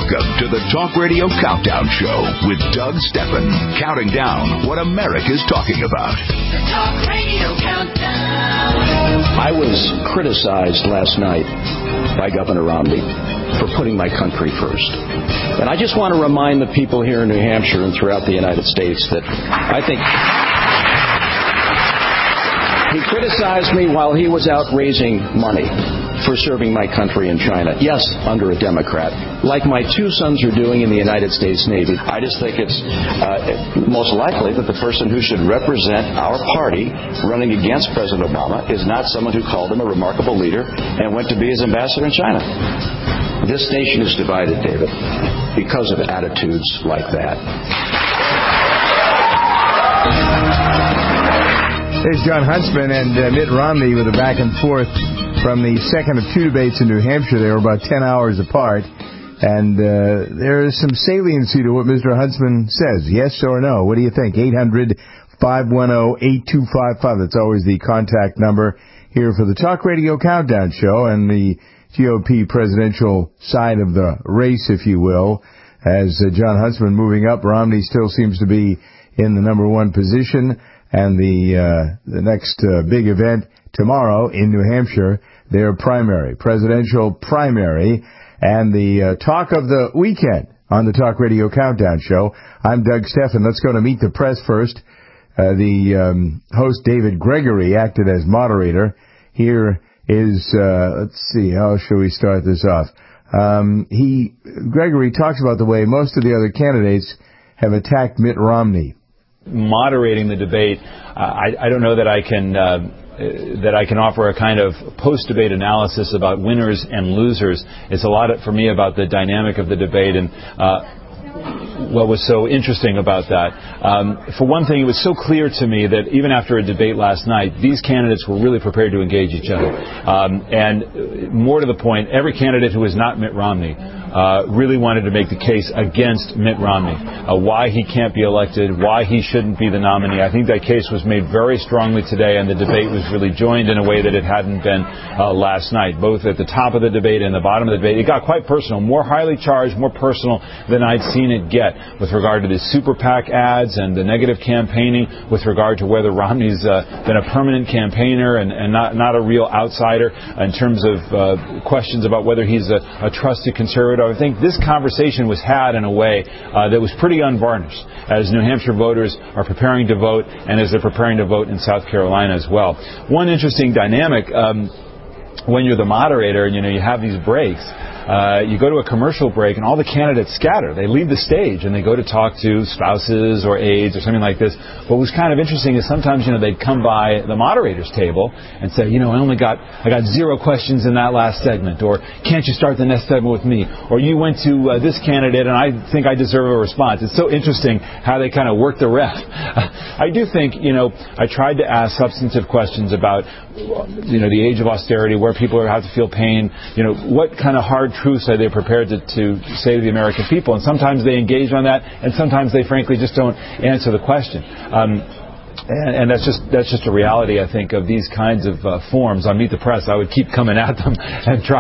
Welcome to the Talk Radio Countdown Show with Doug Stephan, counting down what America's talking about. The Talk Radio Countdown. I was criticized last night by Governor Romney for putting my country first. And I just want to remind the people here in New Hampshire and throughout the United States that I think he criticized me while he was out raising money for serving my country in China. Yes, under a Democrat, like my two sons are doing in the United States Navy. I just think it's most likely that the person who should represent our party running against President Obama is not someone who called him a remarkable leader and went to be his ambassador in China. This nation is divided, David, because of attitudes like that. There's John Huntsman and Mitt Romney with a back and forth from the second of two debates in New Hampshire. They were about 10 hours apart. And there is some saliency to what Mr. Huntsman says. Yes or no? What do you think? 800-510-8255. That's always the contact number here for the Talk Radio Countdown Show and the GOP presidential side of the race, if you will. As John Huntsman moving up, Romney still seems to be in the number one position. And the next big event tomorrow in New Hampshire, their primary, presidential primary, and the talk of the weekend on the Talk Radio Countdown Show. I'm Doug Stephan. Let's go to Meet the Press first. The host, David Gregory, acted as moderator. Here is, let's see, how shall we start this off? Gregory talks about the way most of the other candidates have attacked Mitt Romney. Moderating the debate, I don't know that I can offer a kind of post-debate analysis about winners and losers. It's a lot for me about the dynamic of the debate and what was so interesting about that. For one thing, it was so clear to me that even after a debate last night, these candidates were really prepared to engage each other. And more to the point, every candidate who was not Mitt Romney really wanted to make the case against Mitt Romney, why he can't be elected, why he shouldn't be the nominee. I think that case was made very strongly today, and the debate was really joined in a way that it hadn't been last night, both at the top of the debate and the bottom of the debate. It got quite personal, more highly charged, more personal than I'd seen it get with regard to the super PAC ads and the negative campaigning, with regard to whether Romney's been a permanent campaigner and not a real outsider, in terms of questions about whether he's a trusted conservative. I think this conversation was had in a way that was pretty unvarnished as New Hampshire voters are preparing to vote and as they're preparing to vote in South Carolina as well. One interesting dynamic, when you're the moderator and you have these breaks, you go to a commercial break and all the candidates scatter. They leave the stage and they go to talk to spouses or aides or something like this. What was kind of interesting is sometimes, they'd come by the moderator's table and say, I got 0 questions in that last segment, or can't you start the next segment with me? Or you went to this candidate and I think I deserve a response. It's so interesting how they kind of work the ref. I do think, I tried to ask substantive questions about, the age of austerity, where people have to feel pain, what kind of hard truths are they prepared to say to the American people? And sometimes they engage on that, and sometimes they frankly just don't answer the question. And that's just a reality, I think, of these kinds of forums. On Meet the Press, I would keep coming at them and try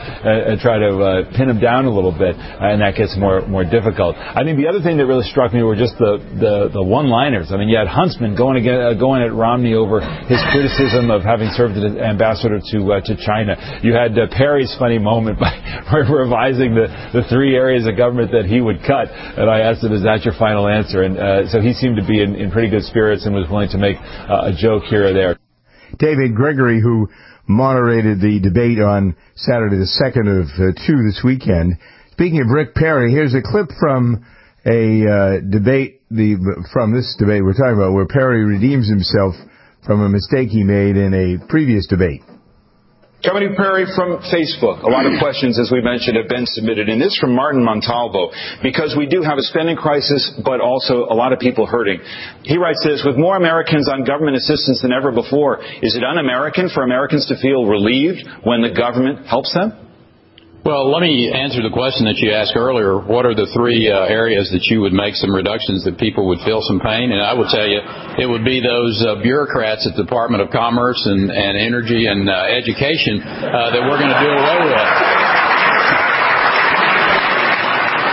to pin them down a little bit, and that gets more difficult. I think the other thing that really struck me were just the one-liners. I mean, you had Huntsman going at Romney over his criticism of having served as ambassador to China. You had Perry's funny moment by revising the 3 areas of government that he would cut, and I asked him, "Is that your final answer?" And so he seemed to be in pretty good spirits and was willing to make a joke here or there. David Gregory, who moderated the debate on Saturday the 2nd of 2 this weekend. Speaking of Rick Perry, here's a clip from a debate, from this debate we're talking about, where Perry redeems himself from a mistake he made in a previous debate. Coming to Perry from Facebook. A lot of questions, as we mentioned, have been submitted. And this from Martin Montalvo, because we do have a spending crisis, but also a lot of people hurting. He writes this: with more Americans on government assistance than ever before, is it un-American for Americans to feel relieved when the government helps them? Well, let me answer the question that you asked earlier. What are the 3 areas that you would make some reductions that people would feel some pain? And I would tell you it would be those bureaucrats at the Department of Commerce and Energy and Education that we're going to do away with.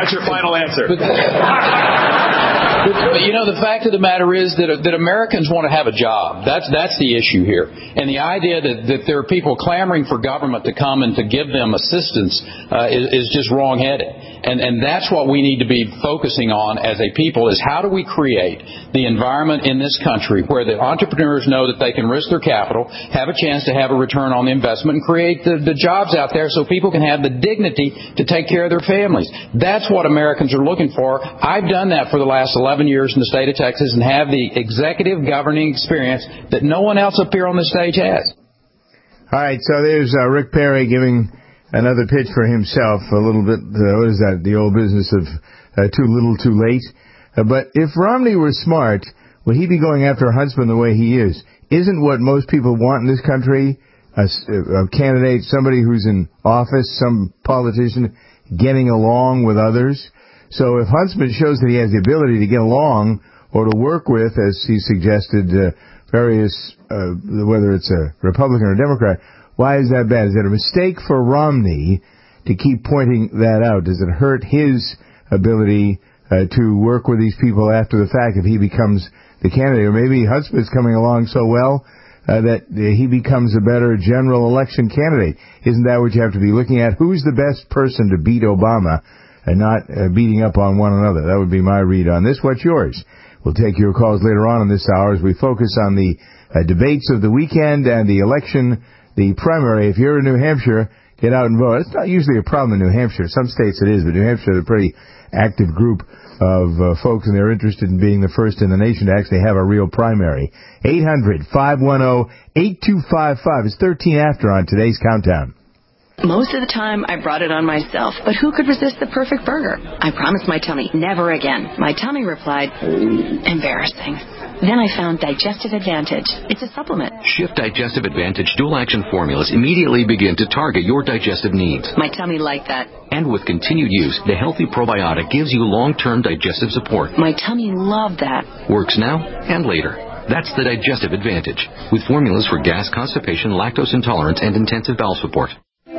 What's your final answer? But you know, the fact of the matter is that Americans want to have a job. That's the issue here. And the idea that there are people clamoring for government to come and to give them assistance is just wrong-headed. And that's what we need to be focusing on as a people, is how do we create the environment in this country where the entrepreneurs know that they can risk their capital, have a chance to have a return on the investment, and create the jobs out there so people can have the dignity to take care of their families. That's what Americans are looking for. I've done that for the last 11 years in the state of Texas and have the executive governing experience that no one else up here on this stage has. All right, so there's Rick Perry giving another pitch for himself, a little bit, what is that, the old business of too little, too late. But if Romney were smart, would he be going after Huntsman the way he is? Isn't what most people want in this country a candidate, somebody who's in office, some politician, getting along with others? So if Huntsman shows that he has the ability to get along or to work with, as he suggested, various, whether it's a Republican or a Democrat, why is that bad? Is it a mistake for Romney to keep pointing that out? Does it hurt his ability to work with these people after the fact if he becomes the candidate? Or maybe Huntsman's coming along so well that he becomes a better general election candidate. Isn't that what you have to be looking at? Who's the best person to beat Obama and not beating up on one another? That would be my read on this. What's yours? We'll take your calls later on in this hour as we focus on the debates of the weekend and the election, the primary. If you're in New Hampshire, get out and vote. It's not usually a problem in New Hampshire. Some states it is, but New Hampshire is a pretty active group of folks, and they're interested in being the first in the nation to actually have a real primary. 800-510-8255. It's 13 after on today's Countdown. Most of the time, I brought it on myself, but who could resist the perfect burger? I promised my tummy, never again. My tummy replied, embarrassing. Then I found Digestive Advantage. It's a supplement. Shift Digestive Advantage dual-action formulas immediately begin to target your digestive needs. My tummy liked that. And with continued use, the healthy probiotic gives you long-term digestive support. My tummy loved that. Works now and later. That's the Digestive Advantage, with formulas for gas, constipation, lactose intolerance, and intensive bowel support.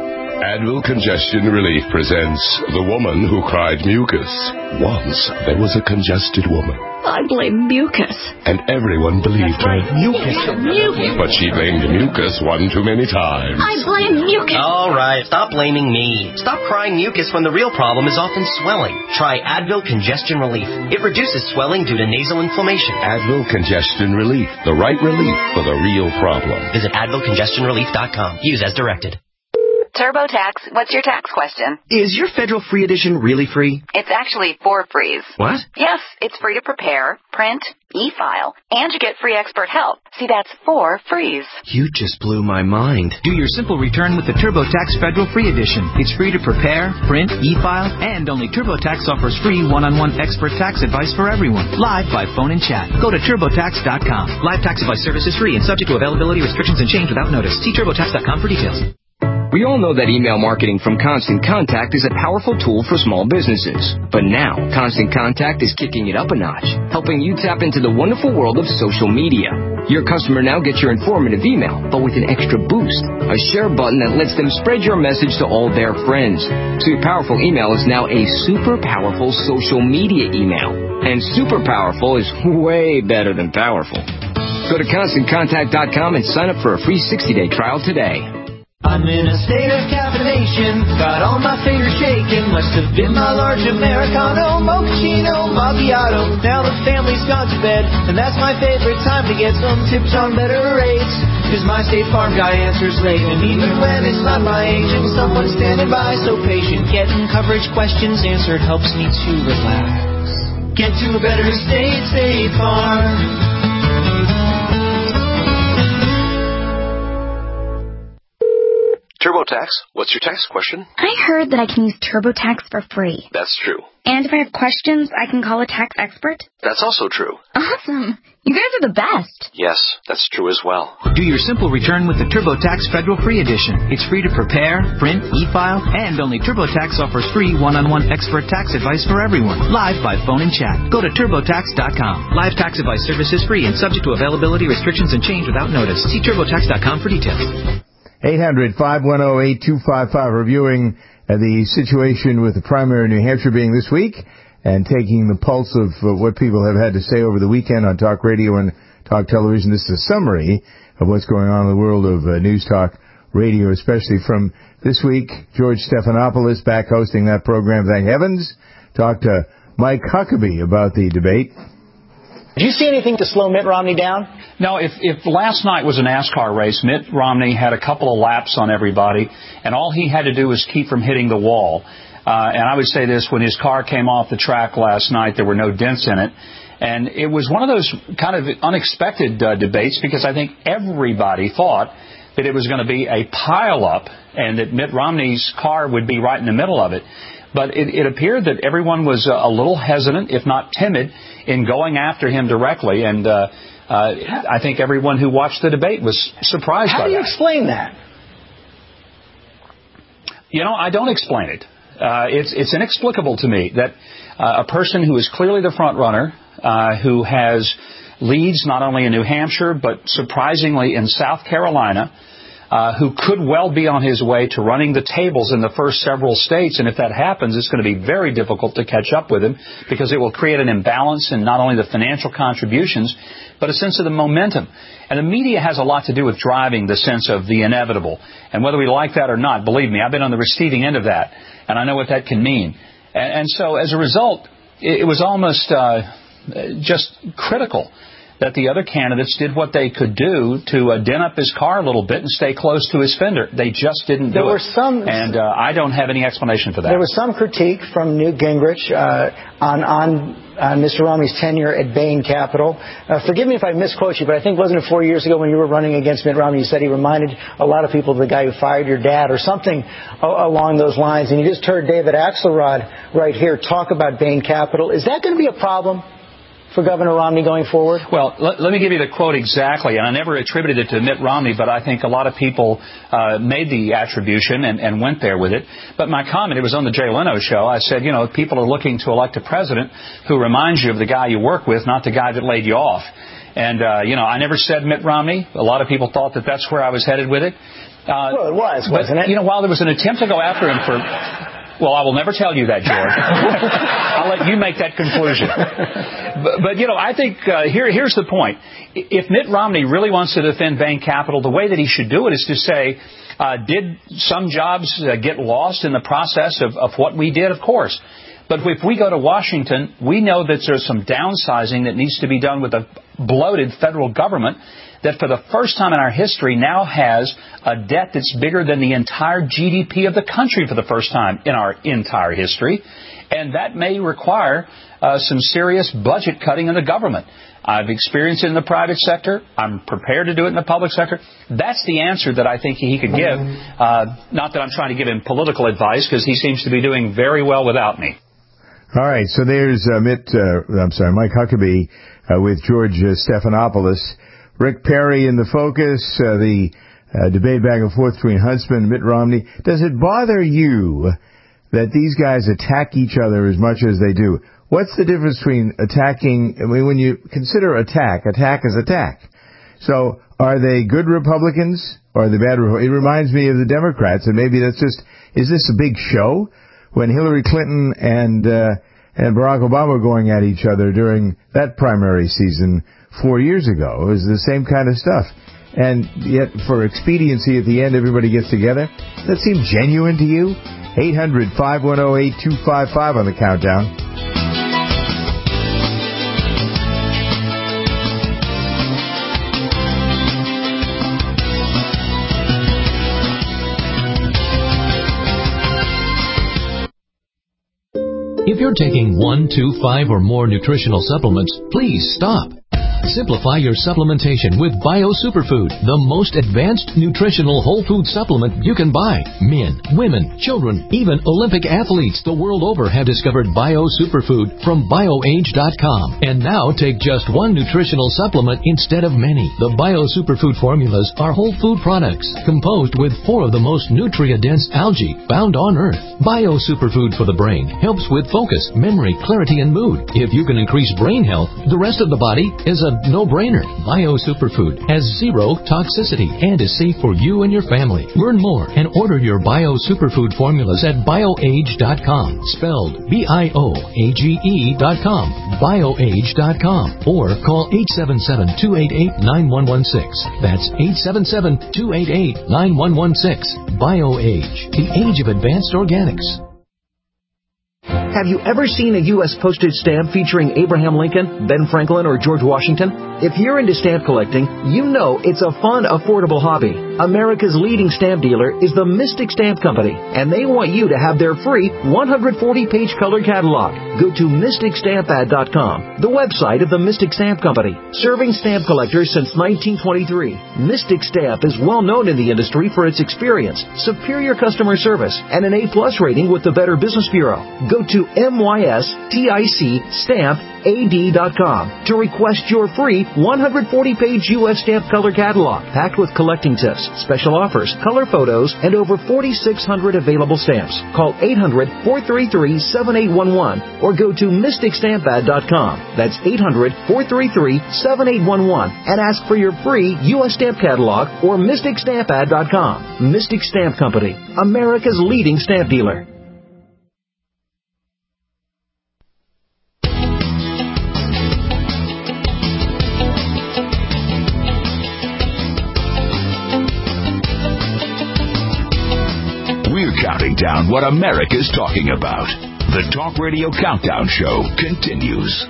Advil Congestion Relief presents The Woman Who Cried Mucus. Once there was a congested woman. I blame mucus. And everyone believed her. Mucus. But she blamed mucus one too many times. I blame mucus. All right, stop blaming me. Stop crying mucus when the real problem is often swelling. Try Advil Congestion Relief. It reduces swelling due to nasal inflammation. Advil Congestion Relief. The right relief for the real problem. Visit AdvilCongestionRelief.com. Use as directed. TurboTax, what's your tax question? Is your federal free edition really free? It's actually 4 frees. What? Yes, it's free to prepare, print, e-file, and you get free expert help. See, that's 4 frees. You just blew my mind. Do your simple return with the TurboTax Federal Free Edition. It's free to prepare, print, e-file, and only TurboTax offers free one-on-one expert tax advice for everyone, live by phone and chat. Go to TurboTax.com. Live tax advice service is free and subject to availability, restrictions, and change without notice. See TurboTax.com for details. We all know that email marketing from Constant Contact is a powerful tool for small businesses. But now, Constant Contact is kicking it up a notch, helping you tap into the wonderful world of social media. Your customer now gets your informative email, but with an extra boost, a share button that lets them spread your message to all their friends. So your powerful email is now a super powerful social media email. And super powerful is way better than powerful. Go to ConstantContact.com and sign up for a free 60-day trial today. I'm in a state of caffeination, got all my fingers shaking. Must have been my large Americano, mochaccino, macchiato. Now the family's gone to bed, and that's my favorite time to get some tips on better rates. Cause my State Farm guy answers late, and even when it's not my agent, someone's standing by so patient. Getting coverage questions answered helps me to relax. Get to a better state, State Farm. TurboTax, what's your tax question? I heard that I can use TurboTax for free. That's true. And if I have questions, I can call a tax expert? That's also true. Awesome. You guys are the best. Yes, that's true as well. Do your simple return with the TurboTax Federal Free Edition. It's free to prepare, print, e-file, and only TurboTax offers free one-on-one expert tax advice for everyone, live by phone and chat. Go to TurboTax.com. Live tax advice service is free and subject to availability, restrictions, and change without notice. See TurboTax.com for details. 800-510-8255, reviewing the situation with the primary in New Hampshire being this week and taking the pulse of what people have had to say over the weekend on talk radio and talk television. This is a summary of what's going on in the world of news talk radio, especially from this week. George Stephanopoulos back hosting that program, thank heavens. Talked to Mike Huckabee about the debate. Did you see anything to slow Mitt Romney down? No, if last night was a NASCAR race, Mitt Romney had a couple of laps on everybody, and all he had to do was keep from hitting the wall. And I would say this, when his car came off the track last night, there were no dents in it. And it was one of those kind of unexpected debates, because I think everybody thought that it was going to be a pile-up and that Mitt Romney's car would be right in the middle of it. But it appeared that everyone was a little hesitant, if not timid, in going after him directly. And I think everyone who watched the debate was surprised by that. How do you explain that? You know, I don't explain it. It's inexplicable to me that a person who is clearly the front runner, who has leads not only in New Hampshire, but surprisingly in South Carolina, who could well be on his way to running the tables in the first several states. And if that happens, it's going to be very difficult to catch up with him, because it will create an imbalance in not only the financial contributions, but a sense of the momentum. And the media has a lot to do with driving the sense of the inevitable. And whether we like that or not, believe me, I've been on the receiving end of that, and I know what that can mean. And so as a result, it was almost just critical that the other candidates did what they could do to dent up his car a little bit and stay close to his fender. They just didn't do it. And I don't have any explanation for that. There was some critique from Newt Gingrich on Mr. Romney's tenure at Bain Capital. Forgive me if I misquote you, but I think, wasn't it 4 years ago when you were running against Mitt Romney, you said he reminded a lot of people of the guy who fired your dad, or something along those lines. And you just heard David Axelrod right here talk about Bain Capital. Is that going to be a problem for Governor Romney going forward? Well, let me give you the quote exactly, and I never attributed it to Mitt Romney, but I think a lot of people made the attribution and went there with it. But my comment, it was on the Jay Leno show, I said, you know, people are looking to elect a president who reminds you of the guy you work with, not the guy that laid you off. And, you know, I never said Mitt Romney. A lot of people thought that that's where I was headed with it. Well, it was, wasn't it? You know, while there was an attempt to go after him for... Well, I will never tell you that, George. I'll let you make that conclusion. But you know, I think here's the point. If Mitt Romney really wants to defend Bain Capital, the way that he should do it is to say, did some jobs get lost in the process of what we did? Of course. But if we go to Washington, we know that there's some downsizing that needs to be done with a bloated federal government that for the first time in our history now has a debt that's bigger than the entire GDP of the country for the first time in our entire history. And that may require some serious budget cutting in the government. I've experienced it in the private sector. I'm prepared to do it in the public sector. That's the answer that I think he could give. Not that I'm trying to give him political advice, because he seems to be doing very well without me. All right, so there's Mike Huckabee with George Stephanopoulos. Rick Perry in the focus, the debate back and forth between Huntsman and Mitt Romney. Does it bother you that these guys attack each other as much as they do? What's the difference between attacking, I mean, when you consider attack is attack. So are they good Republicans or are they bad Republicans? It reminds me of the Democrats, and maybe that's just, is this a big show? When Hillary Clinton and Barack Obama were going at each other during that primary season 4 years ago, it was the same kind of stuff. And yet, for expediency at the end, everybody gets together. Does that seem genuine to you? 800-510-8255 on the countdown. If you're taking 1, 2, 5, or more nutritional supplements, please stop. Simplify your supplementation with Bio Superfood, the most advanced nutritional whole food supplement you can buy. Men, women, children, even Olympic athletes the world over have discovered Bio Superfood from BioAge.com. And now take just one nutritional supplement instead of many. The Bio Superfood formulas are whole food products composed with 4 of the most nutrient-dense algae found on Earth. Bio Superfood for the brain helps with focus, memory, clarity, and mood. If you can increase brain health, the rest of the body is a a no-brainer. Bio Superfood has zero toxicity and is safe for you and your family. Learn more and order your Bio Superfood formulas at bioage.com, spelled BIOAGE.com, bioage.com, or call 877-288-9116. That's 877-288-9116. BioAge, the age of advanced organics. Have you ever seen a U.S. postage stamp featuring Abraham Lincoln, Ben Franklin, or George Washington? If you're into stamp collecting, you know it's a fun, affordable hobby. America's leading stamp dealer is the Mystic Stamp Company, and they want you to have their free 140-page color catalog. Go to MysticStampAd.com, the website of the Mystic Stamp Company, serving stamp collectors since 1923. Mystic Stamp is well known in the industry for its experience, superior customer service, and an A+ rating with the Better Business Bureau. Go to MysticStampAd.com to request your free 140-page U.S. stamp color catalog, packed with collecting tips, special offers, color photos, and over 4,600 available stamps. Call 800-433-7811 or go to MysticStampAd.com. That's 800-433-7811 and ask for your free U.S. stamp catalog or MysticStampAd.com. Mystic Stamp Company, America's leading stamp dealer. Counting down what America's talking about. The Talk Radio Countdown Show continues.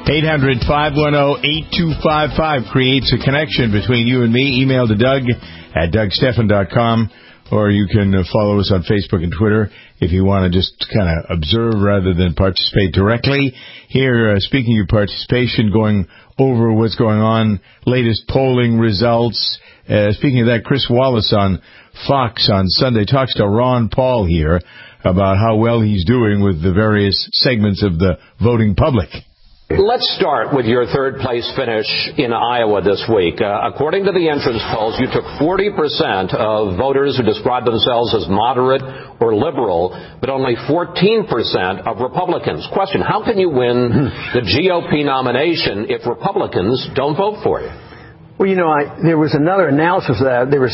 800-510-8255 creates a connection between you and me. Email to Doug at DougStephan.com, or you can follow us on Facebook and Twitter if you want to just kind of observe rather than participate directly. Here, speaking of participation, going over what's going on, latest polling results. Speaking of that, Chris Wallace on Fox on Sunday talks to Ron Paul here about how well he's doing with the various segments of the voting public. Let's start with your third-place finish in Iowa this week. According to the entrance polls, you took 40% of voters who describe themselves as moderate or liberal, but only 14% of Republicans. Question, how can you win the GOP nomination if Republicans don't vote for you? Well, there was another analysis of that. There was,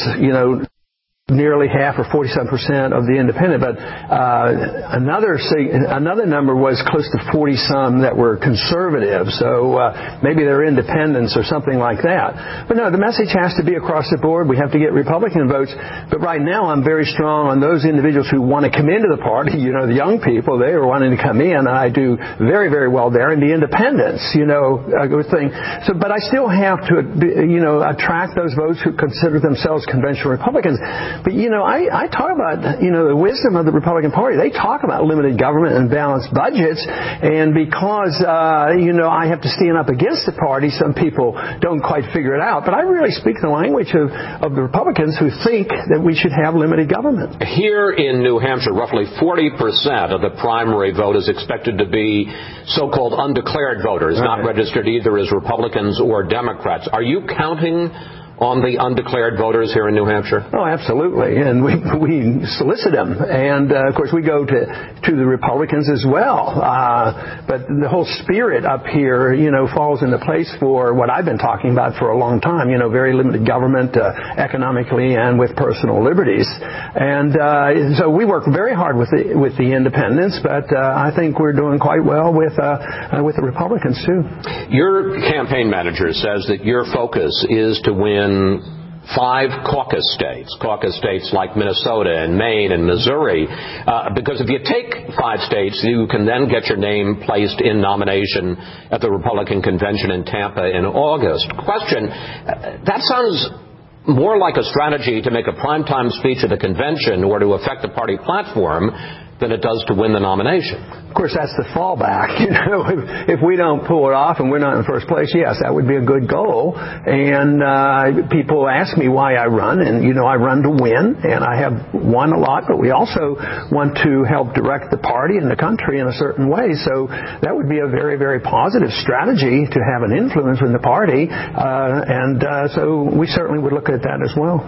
nearly half or 47% of the independent, but another number was close to 40-some that were conservative. So maybe they're independents or something like that. But no, the message has to be across the board. We have to get Republican votes. But right now, I'm very strong on those individuals who want to come into the party. The young people, they are wanting to come in, and I do very, very well there. And the independents, a good thing. So, but I still have to, attract those votes who consider themselves conventional Republicans. But, I talk about, the wisdom of the Republican Party. They talk about limited government and balanced budgets. And because, I have to stand up against the party, some people don't quite figure it out. But I really speak the language of the Republicans who think that we should have limited government. Here in New Hampshire, roughly 40% of the primary vote is expected to be so-called undeclared voters, not registered either as Republicans or Democrats. Are you counting on the undeclared voters here in New Hampshire? Oh, absolutely. And we solicit them. And, of course, we go to the Republicans as well. But the whole spirit up here, falls into place for what I've been talking about for a long time, very limited government economically and with personal liberties. And so we work very hard with the independents, but I think we're doing quite well with the Republicans, too. Your campaign manager says that your focus is to win 5 caucus states like Minnesota and Maine and Missouri, because if you take 5 states, you can then get your name placed in nomination at the Republican convention in Tampa in August. Question, that sounds more like a strategy to make a primetime speech at the convention or to affect the party platform than it does to win the nomination. Of course, that's the fallback. If we don't pull it off and we're not in first place, yes, that would be a good goal. And people ask me why I run, and I run to win, and I have won a lot, but we also want to help direct the party and the country in a certain way. So that would be a very, very positive strategy to have an influence in the party, and so we certainly would look at that as well.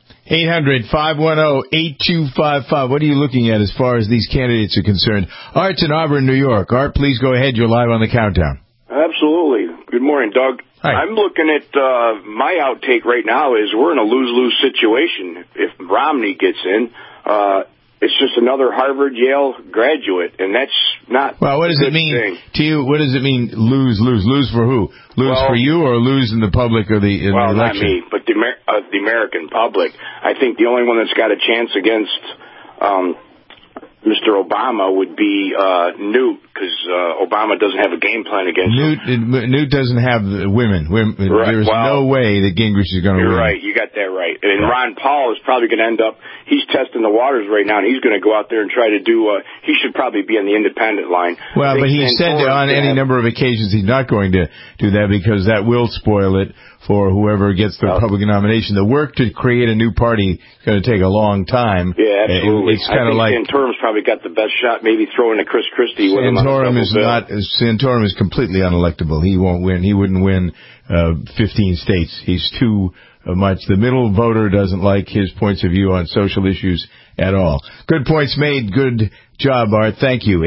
800-510-8255. What are you looking at as far as these candidates are concerned? Art's in Auburn, New York. Art, please go ahead. You're live on the countdown. Absolutely. Good morning, Doug. Hi. I'm looking at my outtake right now is we're in a lose-lose situation. If Romney gets in, it's just another Harvard-Yale graduate, and that's not. Well, what does it mean to you? What does it mean lose? Lose for who? Lose for you, or lose in the public or the election? Well, not me, but the American public. I think the only one that's got a chance against Mr. Obama would be Newt, because Obama doesn't have a game plan against him. Newt doesn't have the women. Right. There's no way that Gingrich is going to win. You're right. You got that right. And Ron Paul is probably going to end up, he's testing the waters right now, and he's going to go out there and try to do, he should probably be on the independent line. Well, but he said on any number of occasions he's not going to do that because that will spoil it for whoever gets the Republican nomination. The work to create a new party is going to take a long time. Yeah, absolutely. It's kind of like Santorum's probably got the best shot, maybe throwing a Chris Christie with him. Santorum is completely unelectable. He won't win. He wouldn't win 15 states. He's too much. The middle voter doesn't like his points of view on social issues at all. Good points made. Good job, Art. Thank you.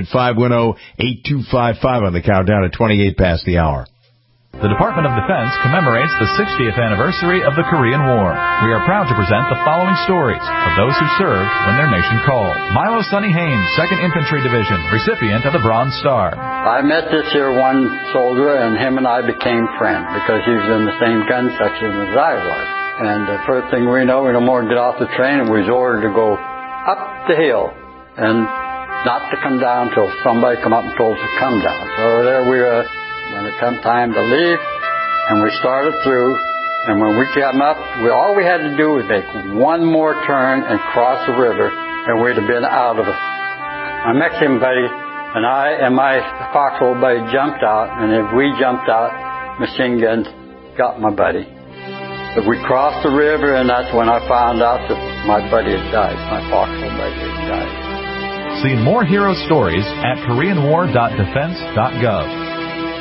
800-510-8255 on the countdown at 28 past the hour. The Department of Defense commemorates the 60th anniversary of the Korean War. We are proud to present the following stories of those who served when their nation called. Milo Sonny Haynes, 2nd Infantry Division, recipient of the Bronze Star. I met this here one soldier, and him and I became friends because he was in the same gun section as I was. And the first thing we know, no more get off the train, and we was ordered to go up the hill and not to come down till somebody come up and told us to come down. So there we were. When it come time to leave, and we started through, and when we came up, all we had to do was make one more turn and cross the river, and we'd have been out of it. My Mexican buddy and I and my foxhole buddy jumped out, and if we jumped out, machine guns got my buddy. But we crossed the river, and that's when I found out that my buddy had died, my foxhole buddy had died. See more hero stories at KoreanWar.defense.gov.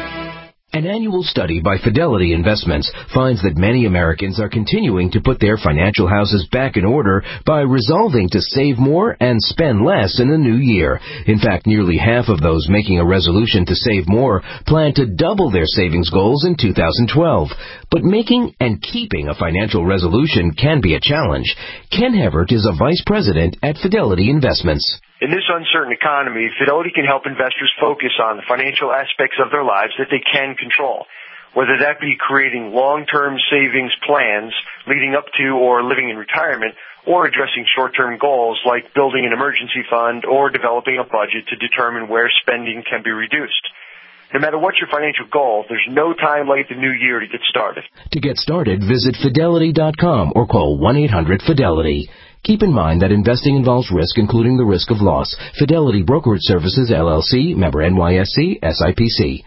An annual study by Fidelity Investments finds that many Americans are continuing to put their financial houses back in order by resolving to save more and spend less in the new year. In fact, nearly half of those making a resolution to save more plan to double their savings goals in 2012. But making and keeping a financial resolution can be a challenge. Ken Hevert is a vice president at Fidelity Investments. In this uncertain economy, Fidelity can help investors focus on the financial aspects of their lives that they can control, whether that be creating long-term savings plans leading up to or living in retirement, or addressing short-term goals like building an emergency fund or developing a budget to determine where spending can be reduced. No matter what your financial goal, there's no time like the new year to get started. To get started, visit Fidelity.com or call 1-800-FIDELITY. Keep in mind that investing involves risk, including the risk of loss. Fidelity Brokerage Services, LLC, member NYSE, SIPC.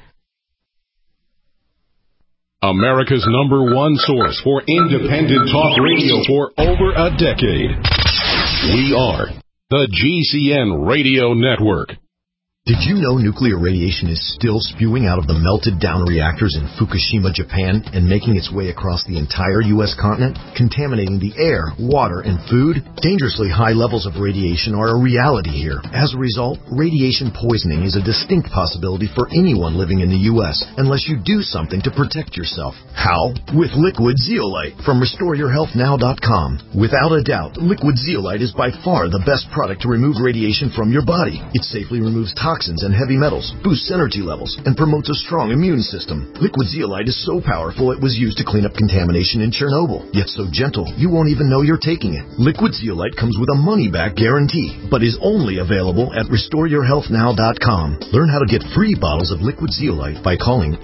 America's #1 source for independent talk radio for over a decade. We are the GCN Radio Network. Did you know nuclear radiation is still spewing out of the melted-down reactors in Fukushima, Japan, and making its way across the entire U.S. continent, contaminating the air, water, and food? Dangerously high levels of radiation are a reality here. As a result, radiation poisoning is a distinct possibility for anyone living in the U.S. unless you do something to protect yourself. How? With Liquid Zeolite from RestoreYourHealthNow.com. Without a doubt, Liquid Zeolite is by far the best product to remove radiation from your body. It safely removes toxins and heavy metals, boosts energy levels, and promotes a strong immune system. Liquid Zeolite is so powerful it was used to clean up contamination in Chernobyl, yet so gentle you won't even know you're taking it. Liquid Zeolite comes with a money-back guarantee, but is only available at RestoreYourHealthNow.com. Learn how to get free bottles of Liquid Zeolite by calling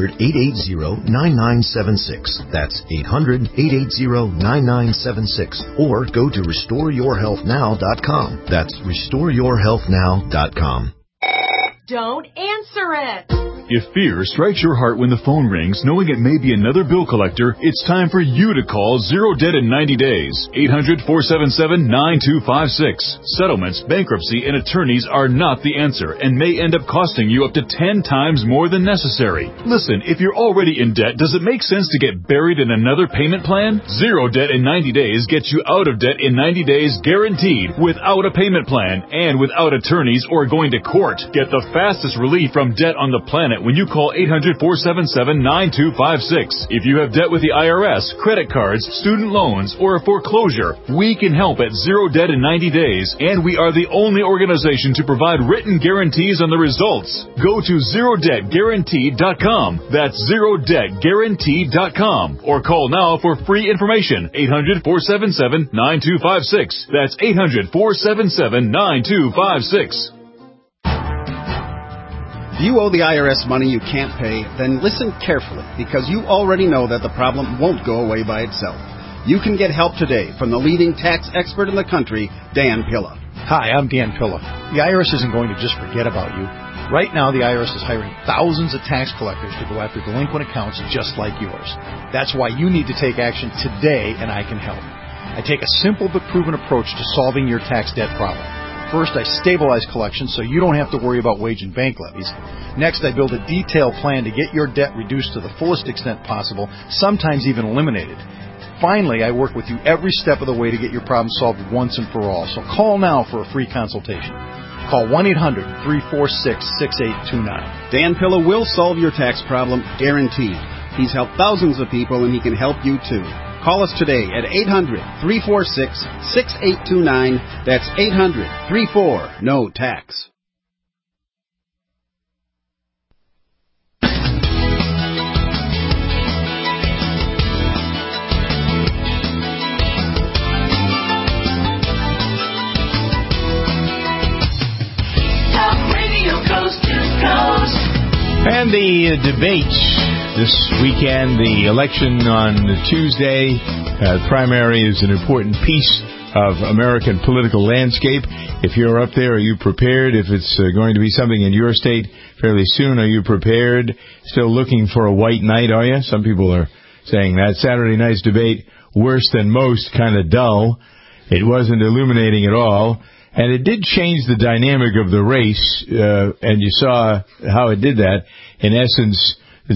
800-880-9976. That's 800-880-9976. Or go to RestoreYourHealthNow.com. That's RestoreYourHealthNow.com. Don't answer it! If fear strikes your heart when the phone rings, knowing it may be another bill collector, it's time for you to call Zero Debt in 90 Days. 800-477-9256. Settlements, bankruptcy, and attorneys are not the answer and may end up costing you up to 10 times more than necessary. Listen, if you're already in debt, does it make sense to get buried in another payment plan? Zero Debt in 90 Days gets you out of debt in 90 days guaranteed, without a payment plan and without attorneys or going to court. Get the fastest relief from debt on the planet debt when you call 800-477-9256. If you have debt with the IRS, credit cards, student loans, or a foreclosure, we can help at Zero Debt in 90 days, and we are the only organization to provide written guarantees on the results. Go to ZeroDebtGuaranteed.com. That's ZeroDebtGuaranteed.com. Or call now for free information. 800-477-9256. That's 800-477-9256. If you owe the IRS money you can't pay, then listen carefully, because you already know that the problem won't go away by itself. You can get help today from the leading tax expert in the country, Dan Pilla. Hi, I'm Dan Pilla. The IRS isn't going to just forget about you. Right now, the IRS is hiring thousands of tax collectors to go after delinquent accounts just like yours. That's why you need to take action today, and I can help. I take a simple but proven approach to solving your tax debt problem. First, I stabilize collections so you don't have to worry about wage and bank levies. Next, I build a detailed plan to get your debt reduced to the fullest extent possible, sometimes even eliminated. Finally, I work with you every step of the way to get your problem solved once and for all. So call now for a free consultation. Call 1-800-346-6829. Dan Pilla will solve your tax problem, guaranteed. He's helped thousands of people, and he can help you too. Call us today at 800-346-6829. That's 800-34-NO-TAX. And the debates this weekend, the election on Tuesday, primary is an important piece of American political landscape. If you're up there, are you prepared? If it's going to be something in your state fairly soon, are you prepared? Still looking for a white knight, are you? Some people are saying that Saturday night's debate, worse than most, kind of dull. It wasn't illuminating at all. And it did change the dynamic of the race, and you saw how it did that. In essence,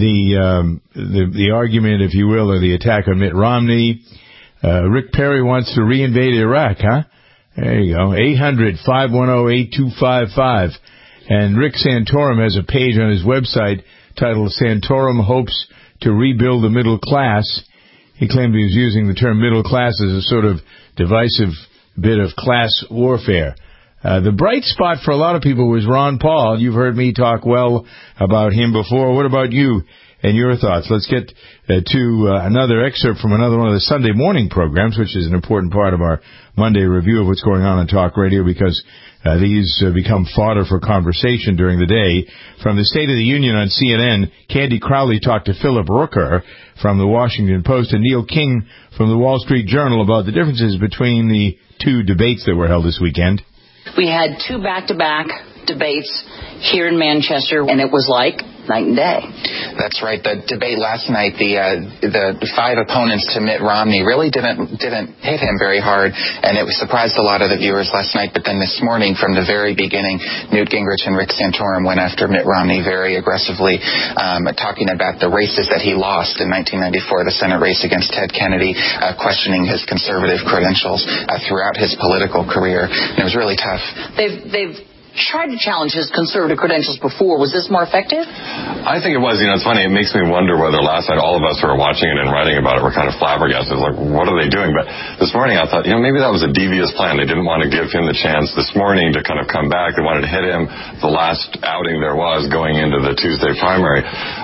the argument, if you will, or the attack on Mitt Romney. Rick Perry wants to reinvade Iraq, huh? There you go. 800-510-8255. And Rick Santorum has a page on his website titled Santorum Hopes to Rebuild the Middle Class. He claimed he was using the term middle class as a sort of divisive bit of class warfare. The bright spot for a lot of people was Ron Paul. You've heard me talk well about him before. What about you and your thoughts? Let's get to another excerpt from another one of the Sunday morning programs, which is an important part of our Monday review of what's going on talk radio, because these become fodder for conversation during the day. From the State of the Union on CNN, Candy Crowley talked to Philip Rooker from the Washington Post and Neil King from the Wall Street Journal about the differences between the two debates that were held this weekend. We had two back-to-back debates here in Manchester, and it was like night and day. That's right. The debate last night, the five opponents to Mitt Romney really didn't hit him very hard, and it surprised a lot of the viewers last night. But then this morning, from the very beginning, Newt Gingrich and Rick Santorum went after Mitt Romney very aggressively, talking about the races that he lost in 1994, the Senate race against Ted Kennedy, questioning his conservative credentials throughout his political career. And it was really tough. They've tried to challenge his conservative credentials before. Was this more effective? I think it was. It's funny. It makes me wonder whether last night all of us who were watching it and writing about it were kind of flabbergasted. Like, what are they doing? But this morning I thought, maybe that was a devious plan. They didn't want to give him the chance this morning to kind of come back. They wanted to hit him the last outing there was going into the Tuesday primary.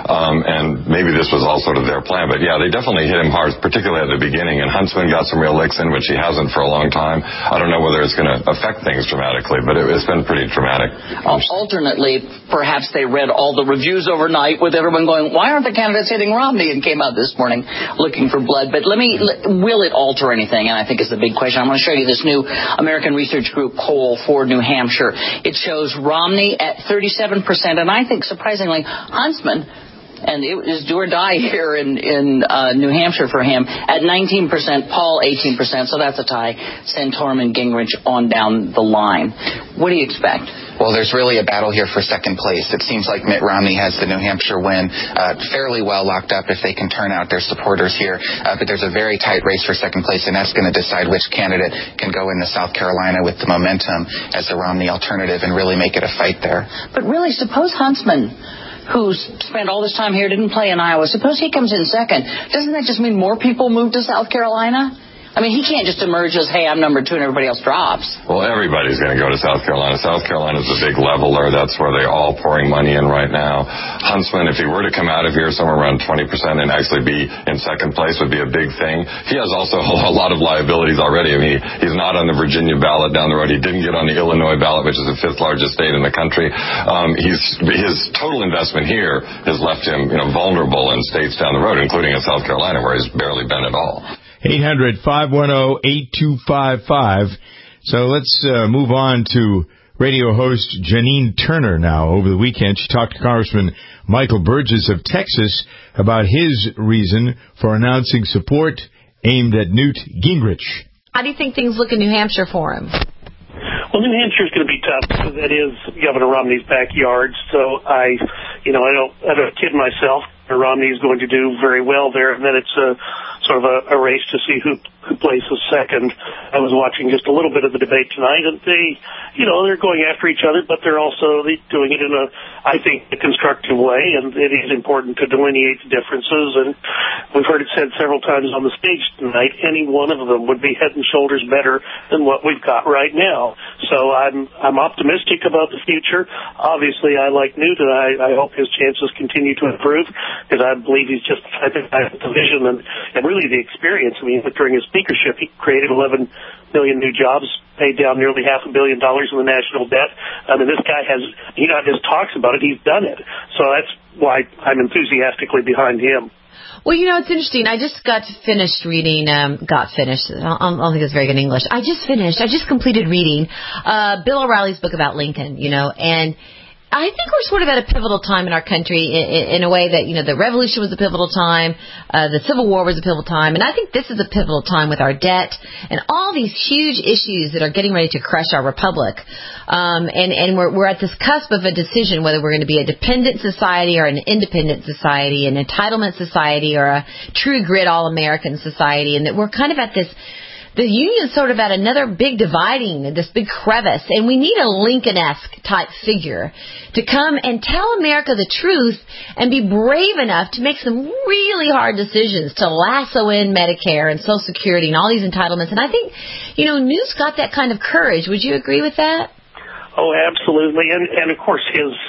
And maybe this was all sort of their plan. But yeah, they definitely hit him hard, particularly at the beginning. And Huntsman got some real licks in, which he hasn't for a long time. I don't know whether it's going to affect things dramatically, but it's been pretty dramatic. Alternately, perhaps they read all the reviews overnight with everyone going, why aren't the candidates hitting Romney? And came out this morning looking for blood. But will it alter anything? And I think is the big question. I'm going to show you this new American Research Group poll for New Hampshire. It shows Romney at 37%, and I think, surprisingly, Huntsman, and it was do or die here in New Hampshire for him, at 19%, Paul 18%, so that's a tie. Santorum and Gingrich on down the line. What do you expect? Well, there's really a battle here for second place. It seems like Mitt Romney has the New Hampshire win fairly well locked up if they can turn out their supporters here. But there's a very tight race for second place, and that's going to decide which candidate can go into South Carolina with the momentum as the Romney alternative and really make it a fight there. But really, suppose Huntsman, who spent all this time here, didn't play in Iowa. Suppose he comes in second. Doesn't that just mean more people move to South Carolina? I mean, he can't just emerge as, hey, I'm number 2 and everybody else drops. Well, everybody's going to go to South Carolina. South Carolina's a big leveler. That's where they're all pouring money in right now. Huntsman, if he were to come out of here somewhere around 20% and actually be in second place, would be a big thing. He has also a lot of liabilities already. I mean, he's not on the Virginia ballot down the road. He didn't get on the Illinois ballot, which is the 5th largest state in the country. His total investment here has left him, vulnerable in states down the road, including in South Carolina, where he's barely been at all. 800-510-8255. So let's move on to radio host Janine Turner now. Over the weekend, she talked to Congressman Michael Burgess of Texas about his reason for announcing support aimed at Newt Gingrich. How do you think things look in New Hampshire for him? Well, New Hampshire is going to be tough because that is Governor Romney's backyard. So I don't kid myself. Romney is going to do very well there, and then it's sort of a race to see who places second. I was watching just a little bit of the debate tonight, and they're going after each other, but they're also doing it in I think, a constructive way, and it is important to delineate the differences. And we've heard it said several times on the stage tonight, any one of them would be head and shoulders better than what we've got right now. So I'm optimistic about the future. Obviously, I like Newt, and I hope his chances continue to improve, because I believe he's just the vision and really the experience. I mean, during his speakership, he created 11 million new jobs, paid down nearly $500 million in the national debt. I mean, this guy he not just talks about it, he's done it. So that's why I'm enthusiastically behind him. Well, it's interesting. I just got finished reading, I don't think it's very good English. I just completed reading Bill O'Reilly's book about Lincoln, and I think we're sort of at a pivotal time in our country in a way that, the Revolution was a pivotal time, the Civil War was a pivotal time, and I think this is a pivotal time with our debt and all these huge issues that are getting ready to crush our republic. And we're at this cusp of a decision whether we're going to be a dependent society or an independent society, an entitlement society or a true grit all-American society, and that we're kind of at this. The union's sort of at another big dividing, this big crevice, and we need a Lincoln-esque type figure to come and tell America the truth and be brave enough to make some really hard decisions to lasso in Medicare and Social Security and all these entitlements. And I think, Newt's got that kind of courage. Would you agree with that? Oh, absolutely. And of course,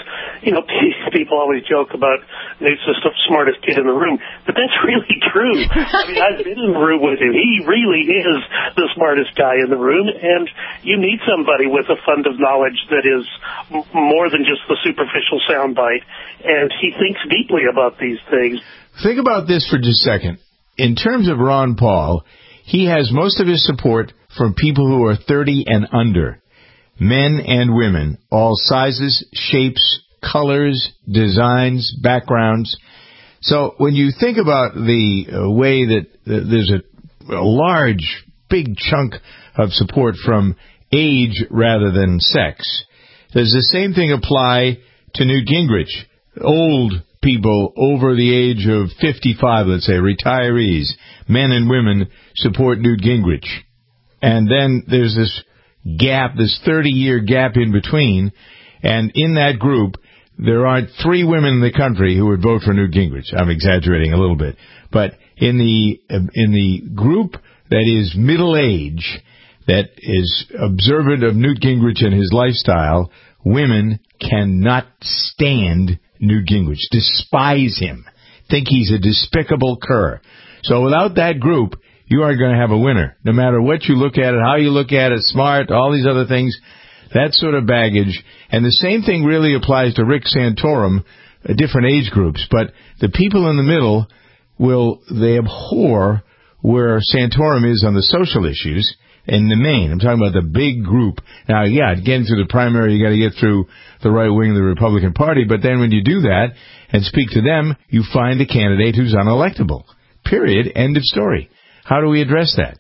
people always joke about Newt's the smartest kid in the room, but that's really true. I mean, I've been in the room with him. He really is the smartest guy in the room, and you need somebody with a fund of knowledge that is more than just the superficial soundbite, and he thinks deeply about these things. Think about this for just a second. In terms of Ron Paul, he has most of his support from people who are 30 and under. Men and women, all sizes, shapes, colors, designs, backgrounds. So when you think about the way that there's a large, big chunk of support from age rather than sex, does the same thing apply to Newt Gingrich? Old people over the age of 55, let's say, retirees, men and women, support Newt Gingrich. And then there's this gap, this 30-year gap in between, and in that group, there aren't 3 women in the country who would vote for Newt Gingrich. I'm exaggerating a little bit. But in the group that is middle age, that is observant of Newt Gingrich and his lifestyle, women cannot stand Newt Gingrich, despise him, think he's a despicable cur. So without that group, you are going to have a winner. No matter what you look at it, how you look at it, smart, all these other things, that sort of baggage. And the same thing really applies to Rick Santorum, different age groups. But the people in the middle they abhor where Santorum is on the social issues in the main. I'm talking about the big group. Now, getting through the primary, you got to get through the right wing of the Republican Party. But then when you do that and speak to them, you find a candidate who's unelectable. Period. End of story. How do we address that?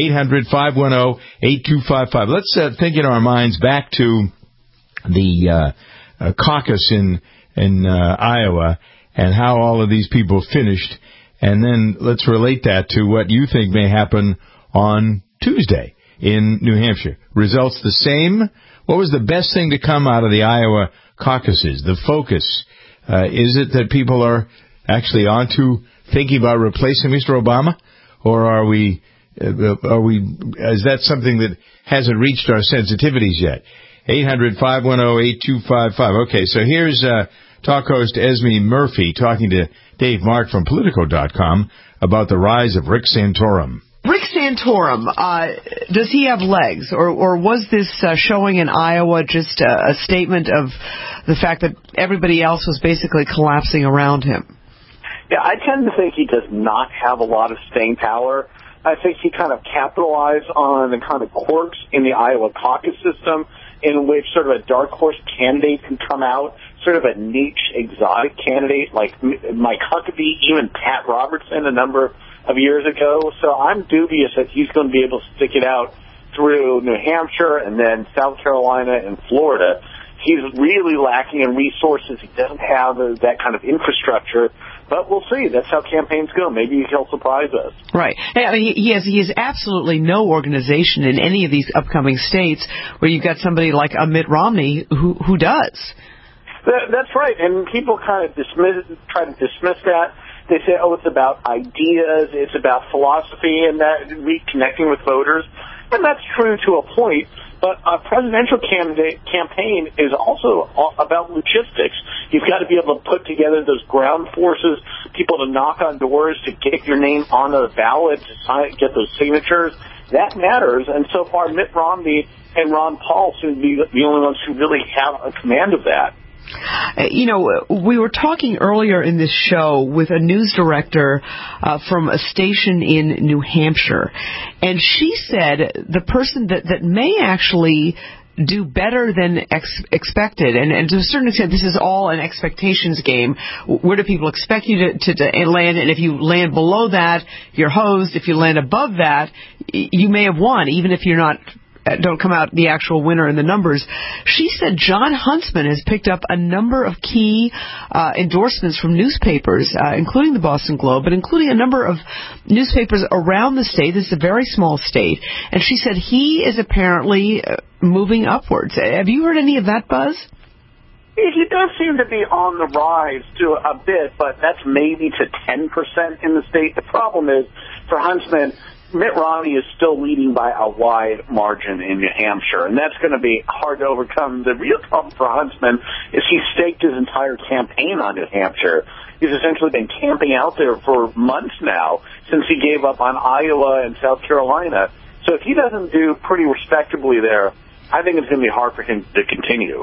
800-510-8255. Let's think in our minds back to the caucus in Iowa and how all of these people finished. And then let's relate that to what you think may happen on Tuesday in New Hampshire. Results the same? What was the best thing to come out of the Iowa caucuses? The focus, Is it that people are actually onto thinking about replacing Mr. Obama, or are we? Is that something that hasn't reached our sensitivities yet? 800-510-8255. Okay, so here's talk host Esme Murphy talking to Dave Mark from Politico.com about the rise of Rick Santorum. Rick Santorum, does he have legs, or was this showing in Iowa just a statement of the fact that everybody else was basically collapsing around him? Yeah, I tend to think he does not have a lot of staying power. I think he kind of capitalized on the kind of quirks in the Iowa caucus system in which sort of a dark horse candidate can come out, sort of a niche exotic candidate like Mike Huckabee, even Pat Robertson a number of years ago. So I'm dubious that he's going to be able to stick it out through New Hampshire and then South Carolina and Florida. He's really lacking in resources. He doesn't have that kind of infrastructure. But we'll see. That's how campaigns go. Maybe he'll surprise us. Right. I mean, he has absolutely no organization in any of these upcoming states where you've got somebody like a Mitt Romney who does. That's right. And people kind of try to dismiss that. They say, oh, it's about ideas, it's about philosophy, and that reconnecting with voters. And that's true to a point. But a presidential campaign is also about logistics. You've got to be able to put together those ground forces, people to knock on doors, to get your name on the ballot, to get those signatures. That matters. And so far, Mitt Romney and Ron Paul seem to be the only ones who really have a command of that. You know, we were talking earlier in this show with a news director from a station in New Hampshire, and she said the person that may actually do better than expected, and to a certain extent this is all an expectations game. Where do people expect you to land, and if you land below that, you're hosed. If you land above that, you may have won, even if you're not don't come out the actual winner in the numbers. She said John Huntsman has picked up a number of key endorsements from newspapers, including the Boston Globe, but including a number of newspapers around the state. This is a very small state. And she said he is apparently moving upwards. Have you heard any of that buzz? He does seem to be on the rise to a bit, but that's maybe to 10% in the state. The problem is, for Huntsman, Mitt Romney is still leading by a wide margin in New Hampshire, and that's going to be hard to overcome. The real problem for Huntsman is he staked his entire campaign on New Hampshire. He's essentially been camping out there for months now since he gave up on Iowa and South Carolina. So if he doesn't do pretty respectably there, I think it's going to be hard for him to continue.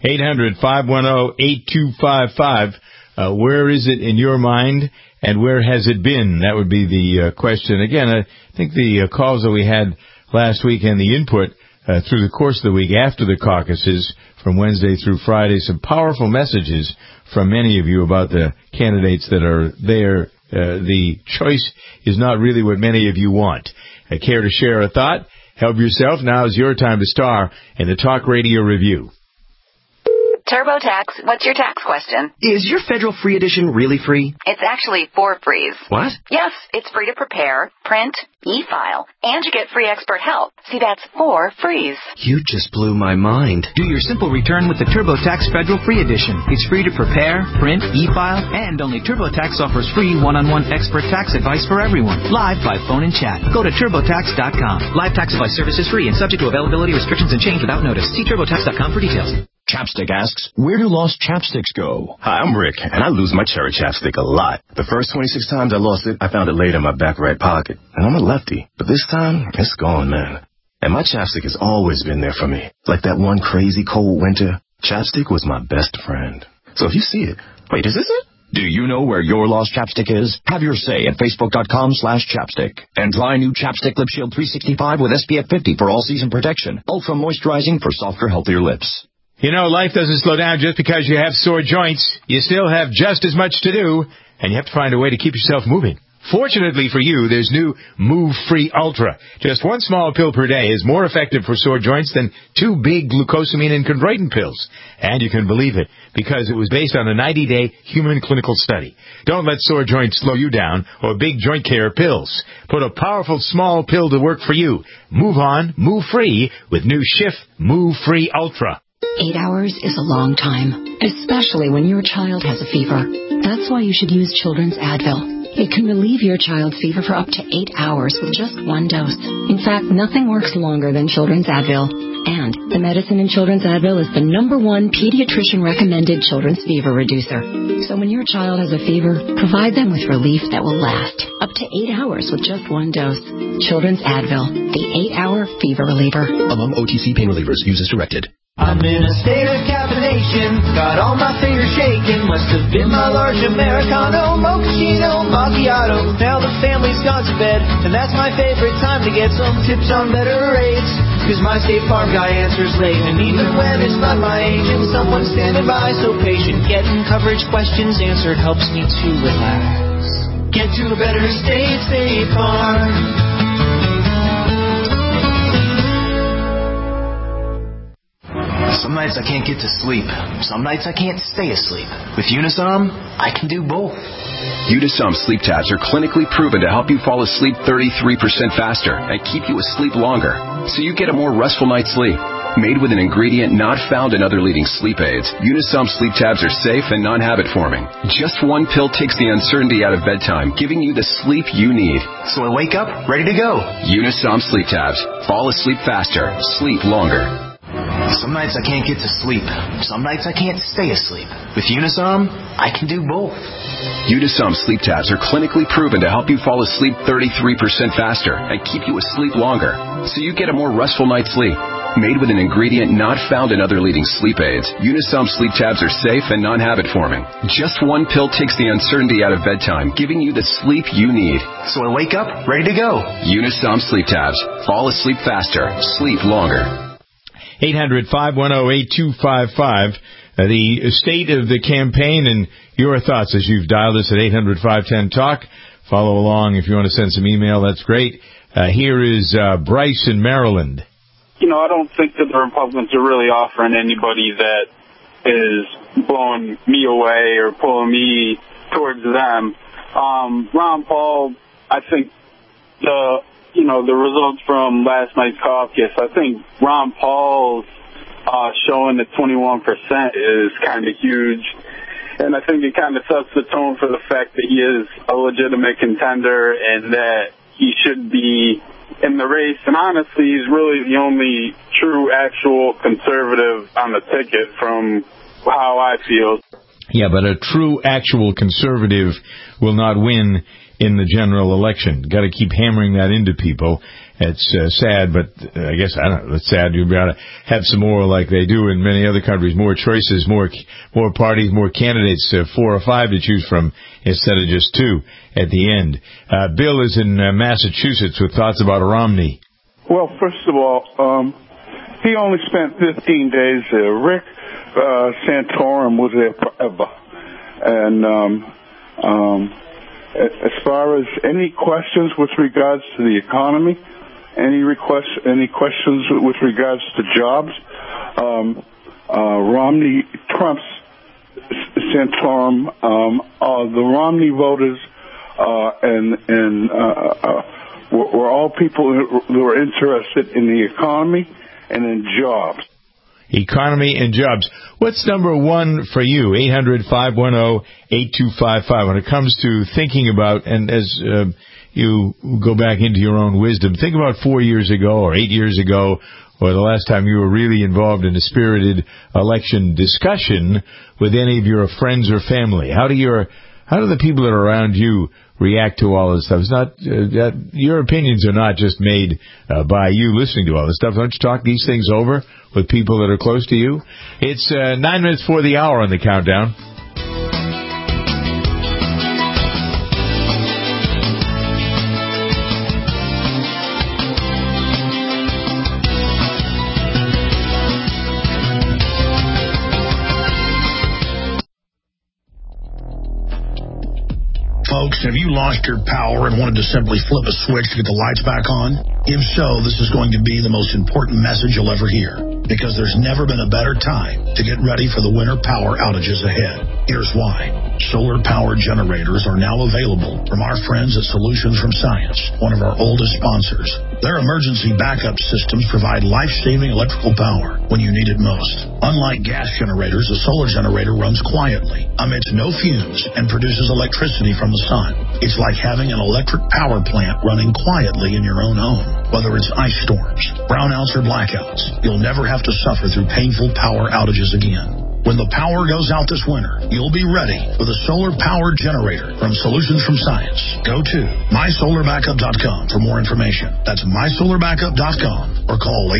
800-510-8255. Where is it in your mind, and where has it been? That would be the question. Again, I think the calls that we had last week and the input through the course of the week after the caucuses from Wednesday through Friday, some powerful messages from many of you about the candidates that are there. The choice is not really what many of you want. Care to share a thought? Help yourself. Now is your time to star in the Talk Radio Review. TurboTax, what's your tax question? Is your federal free edition really free? It's actually 4 frees. What? Yes, it's free to prepare, print, e-file, and you get free expert help. See, that's 4 frees. You just blew my mind. Do your simple return with the TurboTax Federal Free Edition. It's free to prepare, print, e-file, and only TurboTax offers free one-on-one expert tax advice for everyone, live by phone and chat. Go to TurboTax.com. Live tax advice service is free and subject to availability restrictions and change without notice. See TurboTax.com for details. Chapstick asks, where do lost chapsticks go? Hi, I'm Rick, and I lose my cherry chapstick a lot. The first 26 times I lost it, I found it later in my back right pocket. And I'm a lefty, but this time, it's gone, man. And my chapstick has always been there for me. Like that one crazy cold winter, chapstick was my best friend. So if you see it, wait, is this it? Do you know where your lost chapstick is? Have your say at Facebook.com/chapstick. And try new Chapstick Lip Shield 365 with SPF 50 for all-season protection. Ultra moisturizing for softer, healthier lips. You know, life doesn't slow down just because you have sore joints. You still have just as much to do, and you have to find a way to keep yourself moving. Fortunately for you, there's new Move Free Ultra. Just one small pill per day is more effective for sore joints than 2 big glucosamine and chondroitin pills. And you can believe it, because it was based on a 90-day human clinical study. Don't let sore joints slow you down or big joint care pills. Put a powerful small pill to work for you. Move on, move free with new Schiff Move Free Ultra. 8 hours is a long time, especially when your child has a fever. That's why you should use Children's Advil. It can relieve your child's fever for up to 8 hours with just one dose. In fact, nothing works longer than Children's Advil. And the medicine in Children's Advil is the #1 pediatrician-recommended children's fever reducer. So when your child has a fever, provide them with relief that will last up to 8 hours with just one dose. Children's Advil, the 8-hour fever reliever. Among OTC pain relievers, use as directed. I'm in a state of caffeination, got all my fingers shaking. Must have been my large Americano, mochaccino, macchiato. Now the family's gone to bed, and that's my favorite time to get some tips on better rates. Cause my State Farm guy answers late, and even when it's not my agent, someone's standing by so patient. Getting coverage questions answered helps me to relax. Get to a better state, State Farm. Some nights I can't get to sleep. Some nights I can't stay asleep. With Unisom, I can do both. Unisom sleep tabs are clinically proven to help you fall asleep 33% faster and keep you asleep longer, so you get a more restful night's sleep. Made with an ingredient not found in other leading sleep aids, Unisom sleep tabs are safe and non-habit forming. Just one pill takes the uncertainty out of bedtime, giving you the sleep you need. So I wake up ready to go. Unisom sleep tabs. Fall asleep faster. Sleep longer. Some nights I can't get to sleep. Some nights I can't stay asleep. With Unisom, I can do both. Unisom sleep tabs are clinically proven to help you fall asleep 33% faster and keep you asleep longer, so you get a more restful night's sleep. Made with an ingredient not found in other leading sleep aids, Unisom sleep tabs are safe and non-habit forming. Just one pill takes the uncertainty out of bedtime, giving you the sleep you need. So I wake up ready to go. Unisom sleep tabs. Fall asleep faster. Sleep longer. 800-510-8255. The state of the campaign and your thoughts as you've dialed us at 800-510-TALK. Follow along if you want to send some email. That's great. Here is Bryce in Maryland. You know, I don't think that the Republicans are really offering anybody that is blowing me away or pulling me towards them. Ron Paul, I think the results from last night's caucus, I think Ron Paul's showing that 21% is kind of huge. And I think it kind of sets the tone for the fact that he is a legitimate contender and that he should be in the race. And honestly, he's really the only true, actual conservative on the ticket from how I feel. Yeah, but a true, actual conservative will not win in the general election. Got to keep hammering that into people. It's sad, but I guess, I don't know, it's sad. You've got to have some more like they do in many other countries, more choices, more parties, more candidates, 4 or 5 to choose from instead of just 2 at the end. Bill is in Massachusetts with thoughts about Romney. Well, first of all, he only spent 15 days there. Rick Santorum was there forever. And as far as any questions with regards to the economy, any questions with regards to jobs, Romney trumps Santorum. The Romney voters were all people who were interested in the economy and in jobs. Economy and jobs. What's number one for you? 800-510-8255. When it comes to thinking about, and as you go back into your own wisdom, think about 4 years ago or 8 years ago, or the last time you were really involved in a spirited election discussion with any of your friends or family. How do the people that are around you react to all this stuff? It's not your opinions are not just made by you listening to all this stuff. Don't you talk these things over with people that are close to you? It's 9 minutes for the hour on the countdown. Folks, have you lost your power and wanted to simply flip a switch to get the lights back on? If so, this is going to be the most important message you'll ever hear, because there's never been a better time to get ready for the winter power outages ahead. Here's why. Solar power generators are now available from our friends at Solutions from Science, one of our oldest sponsors. Their emergency backup systems provide life-saving electrical power when you need it most. Unlike gas generators, a solar generator runs quietly, emits no fumes, and produces electricity from the sun. It's like having an electric power plant running quietly in your own home. Whether it's ice storms, brownouts, or blackouts, you'll never have to suffer through painful power outages again. When the power goes out this winter, you'll be ready with a solar power generator from Solutions from Science. Go to mysolarbackup.com for more information. That's mysolarbackup.com or call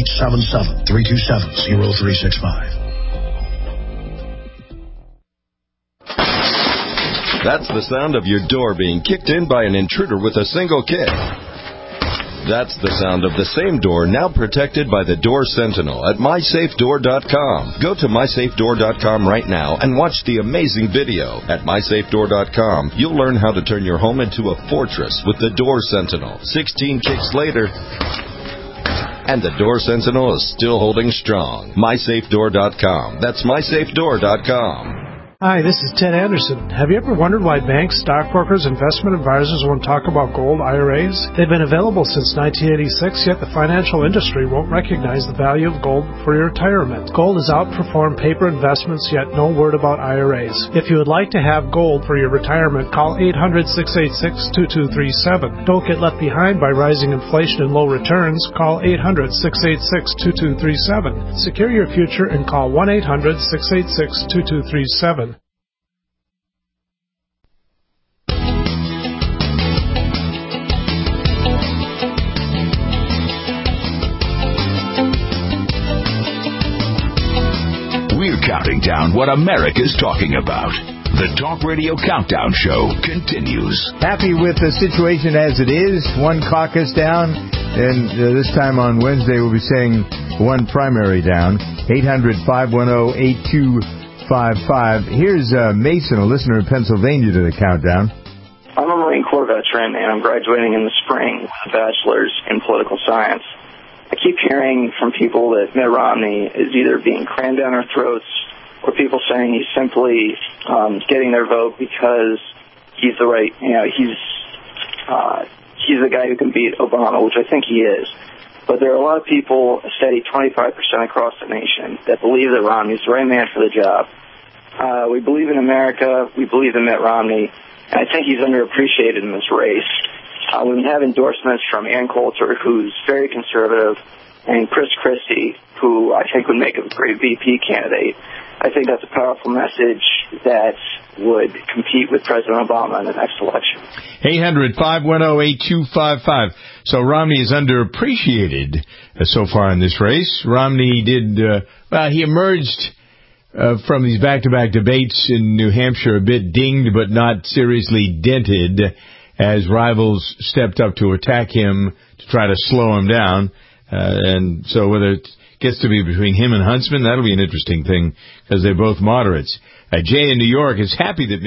877-327-0365. That's the sound of your door being kicked in by an intruder with a single kick. That's the sound of the same door now protected by the Door Sentinel at mysafedoor.com. Go to mysafedoor.com right now and watch the amazing video. At mysafedoor.com, you'll learn how to turn your home into a fortress with the Door Sentinel. 16 kicks later, and the Door Sentinel is still holding strong. mysafedoor.com. That's mysafedoor.com. Hi, this is Ted Anderson. Have you ever wondered why banks, stockbrokers, investment advisors won't talk about gold IRAs? They've been available since 1986, yet the financial industry won't recognize the value of gold for your retirement. Gold has outperformed paper investments, yet no word about IRAs. If you would like to have gold for your retirement, call 800-686-2237. Don't get left behind by rising inflation and low returns. Call 800-686-2237. Secure your future and call 1-800-686-2237. We're counting down what America's talking about. The Talk Radio Countdown Show continues. Happy with the situation as it is. One caucus down, and this time on Wednesday we'll be saying one primary down. 800-510-8255. Here's Mason, a listener in Pennsylvania, to the countdown. I'm a Marine Corps veteran, and I'm graduating in the spring with a bachelor's in political science. I keep hearing from people that Mitt Romney is either being crammed down our throats or people saying he's simply getting their vote because he's the right, he's the guy who can beat Obama, which I think he is. But there are a lot of people, a steady 25% across the nation, that believe that Romney's the right man for the job. We believe in America. We believe in Mitt Romney. And I think he's underappreciated in this race. We have endorsements from Ann Coulter, who's very conservative, and Chris Christie, who I think would make a great VP candidate. I think that's a powerful message that would compete with President Obama in the next election. 800-510-8255. So Romney is underappreciated so far in this race. Romney he emerged from these back-to-back debates in New Hampshire a bit dinged but not seriously dented, as rivals stepped up to attack him to try to slow him down. And so whether it gets to be between him and Huntsman, that'll be an interesting thing, because they're both moderates. Jay in New York is happy that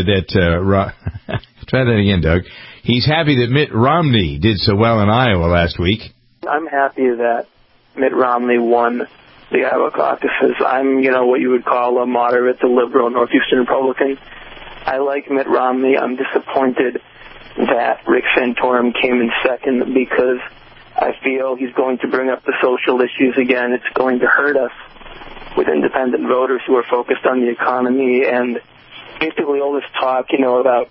try that again, Doug. He's happy that Mitt Romney did so well in Iowa last week. I'm happy that Mitt Romney won the Iowa caucuses. I'm, what you would call a moderate to liberal Northeastern Republican. I like Mitt Romney. I'm disappointed that Rick Santorum came in second, because I feel he's going to bring up the social issues again. It's going to hurt us with independent voters who are focused on the economy and basically all this talk, about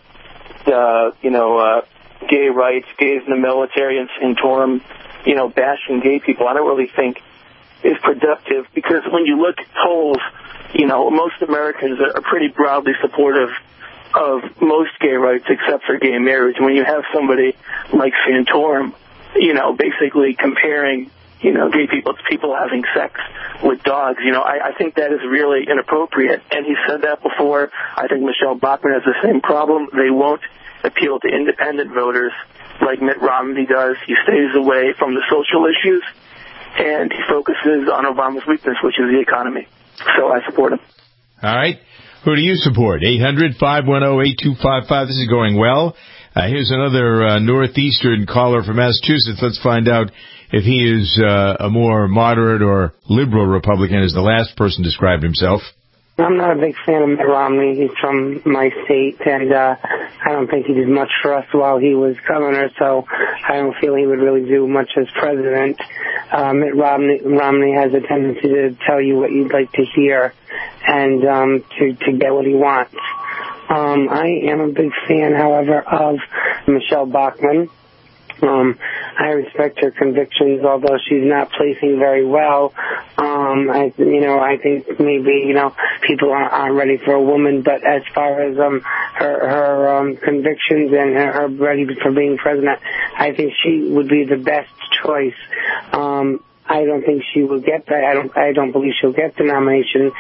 gay rights, gays in the military, and Santorum, bashing gay people. I don't really think is productive, because when you look at polls, most Americans are pretty broadly supportive of most gay rights except for gay marriage. When you have somebody like Santorum, basically comparing, gay people to people having sex with dogs, I think that is really inappropriate. And he said that before. I think Michelle Bachmann has the same problem. They won't appeal to independent voters like Mitt Romney does. He stays away from the social issues, and he focuses on Obama's weakness, which is the economy. So I support him. All right. Who do you support? 800-510-8255. This is going well. Here's another northeastern caller from Massachusetts. Let's find out if he is a more moderate or liberal Republican, as the last person described himself. I'm not a big fan of Mitt Romney. He's from my state, and I don't think he did much for us while he was governor, so I don't feel he would really do much as president. Mitt Romney has a tendency to tell you what you'd like to hear and to get what he wants. I am a big fan, however, of Michelle Bachmann. I respect her convictions, although she's not placing very well. I think maybe, people aren't ready for a woman, but as far as her convictions and her ready for being president, I think she would be the best choice. I don't think she will get that. I don't believe she'll get the nomination.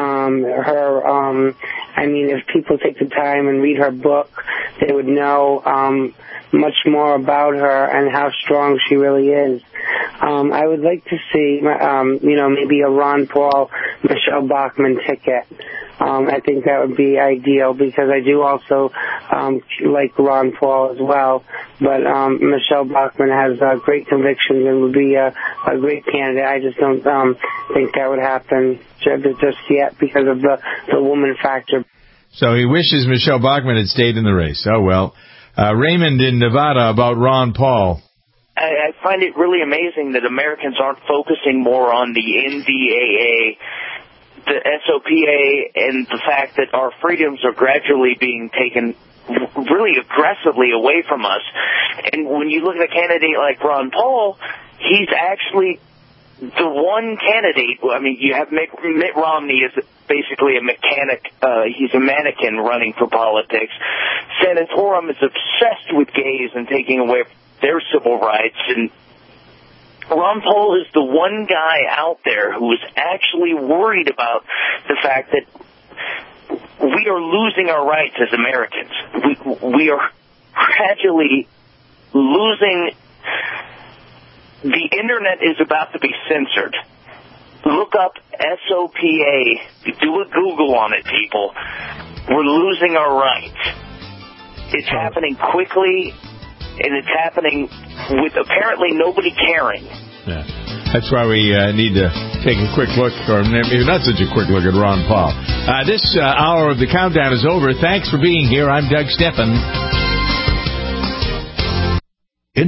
If people take the time and read her book, they would know much more about her and how strong she really is. I would like to see, maybe a Ron Paul, Michelle Bachmann ticket. I think that would be ideal because I do also like Ron Paul as well. But Michelle Bachmann has great convictions and would be a great candidate. I just don't think that would happen just yet because of the woman factor. So he wishes Michelle Bachmann had stayed in the race. Oh, well. Raymond in Nevada about Ron Paul. I find it really amazing that Americans aren't focusing more on the NDAA, the SOPA, and the fact that our freedoms are gradually being taken really aggressively away from us. And when you look at a candidate like Ron Paul, he's actually the one candidate. You have Mitt Romney is basically a mechanic. He's a mannequin running for politics. Santorum is obsessed with gays and taking away their civil rights. And Ron Paul is the one guy out there who is actually worried about the fact that we are losing our rights as Americans. We are gradually losing. The Internet is about to be censored. Look up SOPA. Do a Google on it, people. We're losing our rights. It's happening quickly, and it's happening with apparently nobody caring. Yeah. That's why we need to take a quick look, or maybe not such a quick look, at Ron Paul. This hour of the countdown is over. Thanks for being here. I'm Doug Steffen.